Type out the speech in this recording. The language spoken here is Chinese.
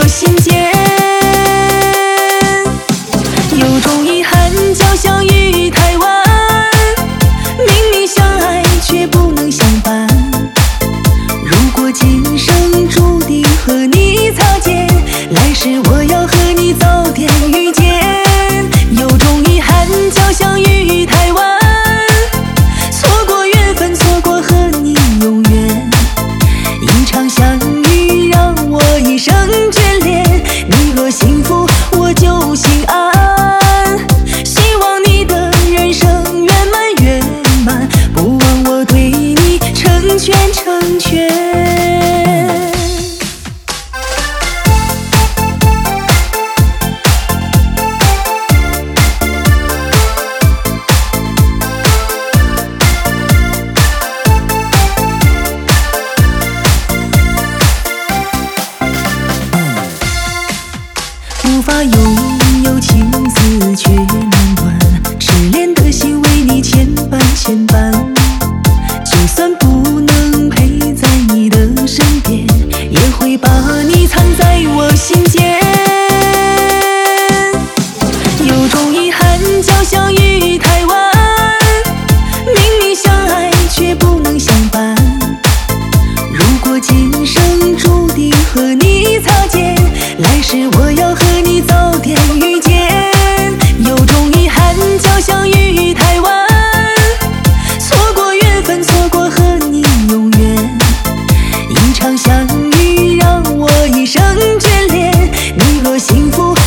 心间。有种遗憾，叫相遇太晚，明明相爱却不能相伴。如果今生注定和你擦肩，来世我要和你早点遇见。有种遗憾，叫相遇太晚，错过缘分，错过和你永远。一场相遇让我一生眷恋，你若幸福我就心安。希望你的人生圆满圆满，不忘我对你成全成全。无法拥有情丝却难断，痴恋的心为你牵绊牵绊。就算不能陪在你的身边，也会把你藏在我心间。有种遗憾，叫相遇太晚，明明相爱却不能相伴。如果今生注定和你擦肩，来世我要和你早点遇见。有种遗憾，叫相遇太晚，错过缘分，错过和你永远。一场相遇让我一生眷恋，你若幸福